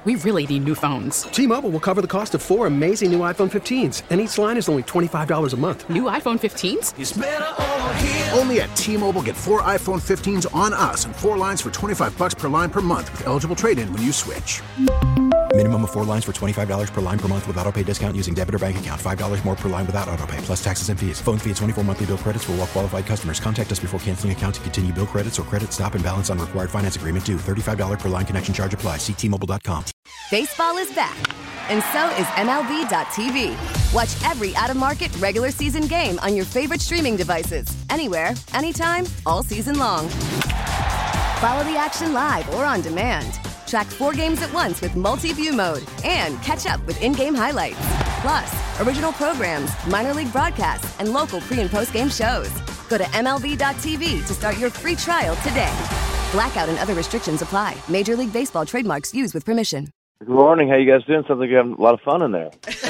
We really need new phones. T-Mobile will cover the cost of 4 amazing new iPhone 15s, and each line is only $25 a month. New iPhone 15s? It's better over here. Only at T-Mobile, get 4 iPhone 15s on us and 4 lines for $25 per line per month with eligible trade-in when you switch. Minimum of 4 lines for $25 per line per month with autopay discount using debit or bank account. $5 more per line without autopay, plus taxes and fees. Phone fee at 24 monthly bill credits for well-qualified customers. Contact us before canceling account to continue bill credits or credit stop and balance on required finance agreement due. $35 per line connection charge applies. See T-Mobile.com. Baseball is back, and so is MLB.tv. Watch every out-of-market regular season game on your favorite streaming devices. Anywhere, anytime, all season long. Follow the action live or on demand. Track 4 games at once with multi-view mode and catch up with in-game highlights. Plus, original programs, minor league broadcasts, and local pre- and post-game shows. Go to MLB.tv to start your free trial today. Blackout and other restrictions apply. Major League Baseball trademarks used with permission. Good morning. How you guys doing? Sounds like you're having a lot of fun in there.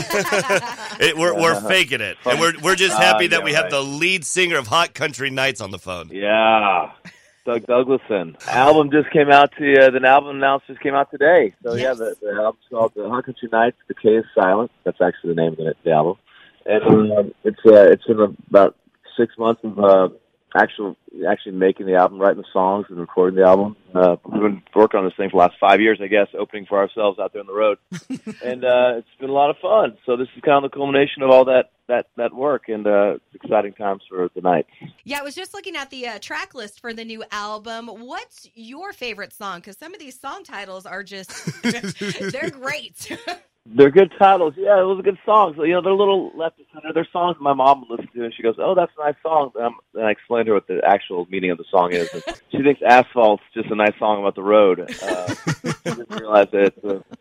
We're faking it. And we're just happy that we have the lead singer of Hot Country Nights on the phone. Yeah. Doug Douglason. Album just came out the album announcement just came out today. So Yes. the album's called The Hot Country Nights, The K is Silent. That's actually the name of the album. And it's been about 6 months of actually making the album, writing the songs and recording the album. We've been working on this thing for the last 5 years, I guess, opening for ourselves out there on the road. And it's been a lot of fun. So this is kind of the culmination of all that work, and exciting times for the night. Yeah, I was just looking at the track list for the new album. What's your favorite song? Because some of these song titles are just, they're great. They're good titles. Yeah, those are good songs. You know, they're a little left of center. They're songs my mom would listen to, and she goes, "Oh, that's a nice song." And I explained to her what the actual meaning of the song is. And she thinks Asphalt's just a nice song about the road. She doesn't realize that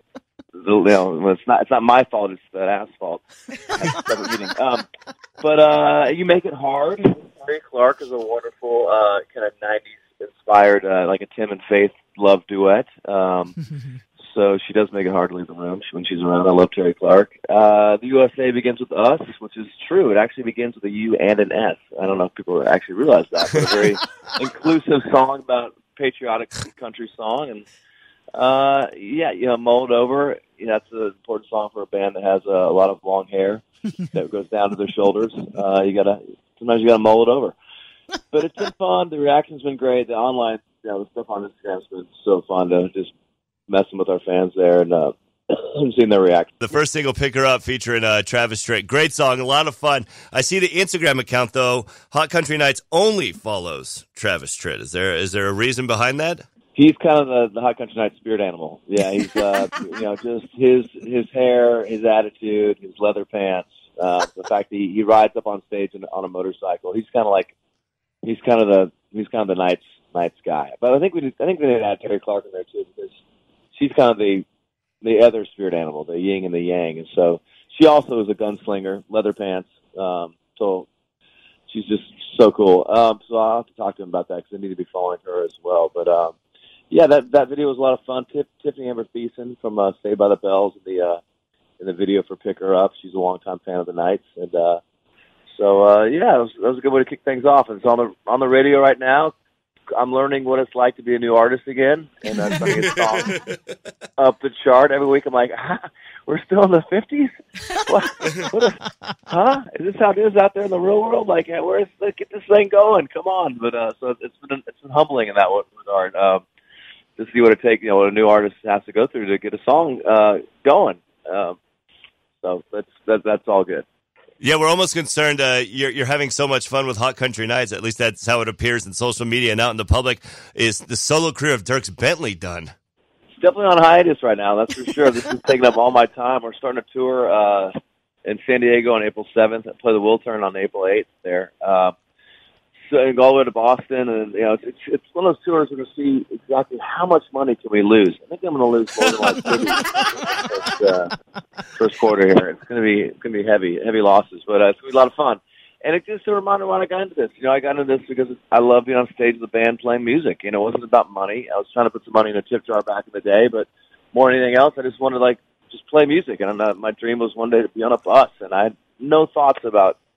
it's not my fault. It's that Asphalt. That's a separate meaning. But You Make It Hard. Terry Clark is a wonderful kind of '90s inspired, like a Tim and Faith love duet. So she does make it hard to leave the room when she's around. I love Terry Clark. The USA begins with us, which is true. It actually begins with a U and an S. I don't know if people actually realize that, but a very inclusive song about patriotic country song. And Mull It Over. That's an important song for a band that has a lot of long hair that goes down to their shoulders. Sometimes you gotta mull it over. But it's been fun. The reaction's been great. The online, the stuff on Instagram's been so fun to just messing with our fans there and seeing their reaction. The first single, Pick Her Up, featuring Travis Tritt. Great song, a lot of fun. I see the Instagram account, though. Hot Country Nights only follows Travis Tritt. Is there a reason behind that? He's kind of the Hot Country Nights spirit animal. Yeah, he's just his hair, his attitude, his leather pants, the fact that he rides up on stage on a motorcycle. He's kind of the Nights guy. But I think we need to add Terry Clark in there too, because she's kind of the other spirit animal, the yin and the yang. And so she also is a gunslinger, leather pants. So she's just so cool. So I'll have to talk to him about that because I need to be following her as well. But that video was a lot of fun. Tiffany Amber Thiessen from Saved by the Bells in the video for Pick Her Up. She's a longtime fan of the Nights. And that was a good way to kick things off. And it's on the radio right now. I'm learning what it's like to be a new artist again, and I'm trying to get songs up the chart every week. I'm like, we're still in the 50s? Is this how it is out there in the real world? Like, let's get this thing going. Come on! But so it's been humbling in that regard to see what it takes. What a new artist has to go through to get a song going. So that's all good. Yeah, we're almost concerned you're having so much fun with Hot Country Nights. At least that's how it appears in social media and out in the public. Is the solo career of Dierks Bentley done? It's definitely on hiatus right now, that's for sure. This is taking up all my time. We're starting a tour in San Diego on April 7th. I play the Will Turn on April 8th there. So I go all the way to Boston, and it's one of those tours where to see exactly how much money can we lose. I think I'm going to lose more than like first quarter here. It's going to be heavy losses, but it's going to be a lot of fun. And it's just a reminder why I got into this. I got into this because I love being on stage with a band playing music. It wasn't about money. I was trying to put some money in a tip jar back in the day, but more than anything else, I just wanted to play music. And my dream was one day to be on a bus, and I had no thoughts about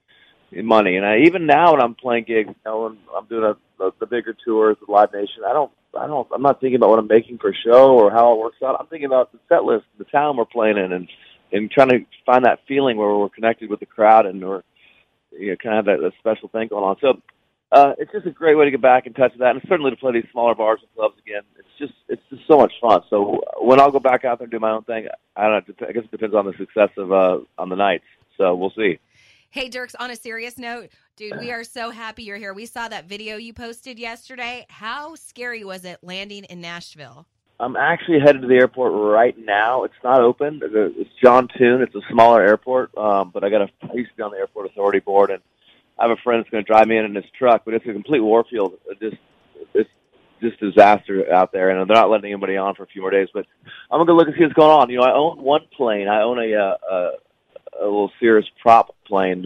money. And even now when I'm playing gigs, when I'm doing the bigger tours with Live Nation, I'm not thinking about what I'm making for a show or how it works out. I'm thinking about the set list, the town we're playing in, and trying to find that feeling where we're connected with the crowd and we're kind of that special thing going on. So it's just a great way to get back in touch with that, and certainly to play these smaller bars and clubs again. It's just so much fun. So when I'll go back out there and do my own thing, I don't know. I guess it depends on the success of on the nights. So we'll see. Hey, Dierks, on a serious note, dude, we are so happy you're here. We saw that video you posted yesterday. How scary was it landing in Nashville? I'm actually headed to the airport right now. It's not open. It's John Toon. It's a smaller airport, but I used to be on the airport authority board, and I have a friend that's going to drive me in his truck, but it's a complete warfield. It's just disaster out there, and they're not letting anybody on for a few more days. But I'm going to go look and see what's going on. I own one plane. I own a little Cirrus prop plane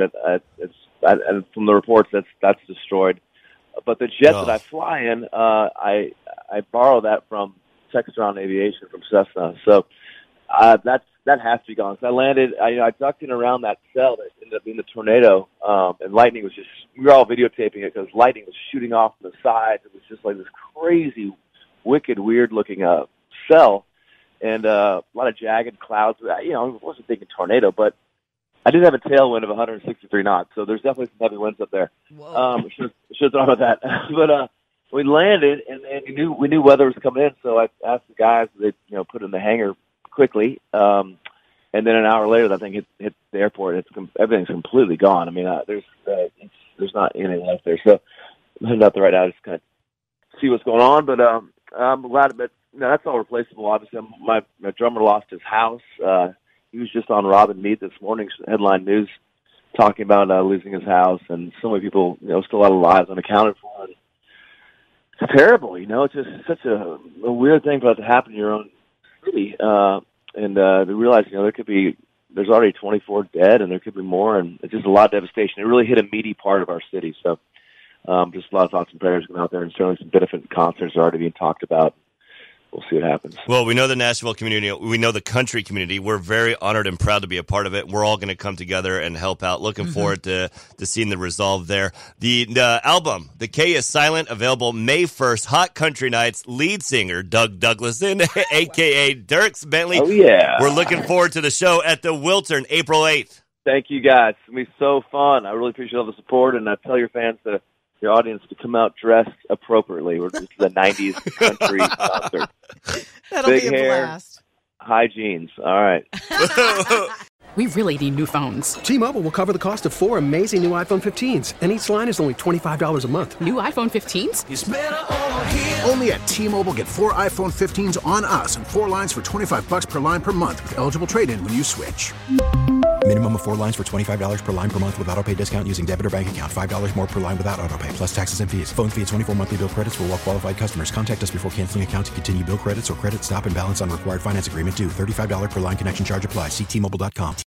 and from the reports that's destroyed. But the jet that I fly in, I borrow that from Textron Aviation from Cessna. So that has to be gone. So I landed, I ducked in around that cell that ended up being the tornado, and lightning was we were all videotaping it because lightning was shooting off from the sides. It was just like this crazy, wicked, weird-looking cell, and a lot of jagged clouds. I wasn't thinking tornado, but I did have a tailwind of 163 knots, so there's definitely some heavy winds up there. Should have thought about that. But we landed, and we knew weather was coming in, so I asked the guys, they put it in the hangar quickly, and then an hour later, that thing hit the airport. Everything's completely gone. I mean, there's not anything left there. So I'm heading out there right now to just kind of see what's going on. But I'm glad that that's all replaceable. Obviously, my drummer lost his house. He was just on Robin Mead this morning's headline news talking about losing his house, and so many people, still a lot of lives unaccounted for. And it's terrible, It's just such a weird thing for that to happen in your own city. And to realize, there's already 24 dead, and there could be more, and it's just a lot of devastation. It really hit a meaty part of our city. So just a lot of thoughts and prayers going out there, and certainly some benefit concerts are already being talked about. We'll see what happens. Well, we know the Nashville community. We know the country community. We're very honored and proud to be a part of it. We're all going to come together and help out. Looking forward to seeing the resolve there. The album, The K is Silent, available May 1st. Hot Country Nights, lead singer Doug Douglason, a.k.a. Dierks Bentley. Oh, yeah. We're looking forward to the show at the Wiltern, April 8th. Thank you, guys. It's going to be so fun. I really appreciate all the support, and I tell your fans your audience to come out dressed appropriately. We're just the 90s country concert. That'll Big be a hair, blast. high jeans. All right. We really need new phones. T-Mobile will cover the cost of 4 amazing new iPhone 15s, and each line is only $25 a month. New iPhone 15s? Only at T-Mobile, get 4 iPhone 15s on us and 4 lines for $25 per line per month with eligible trade-in when you switch. Minimum of 4 lines for $25 per line per month with autopay discount using debit or bank account. $5 more per line without autopay, plus taxes and fees. Phone fee at 24 monthly bill credits for well-qualified customers. Contact us before canceling account to continue bill credits or credit stop and balance on required finance agreement due. $35 per line connection charge applies. See T-Mobile.com.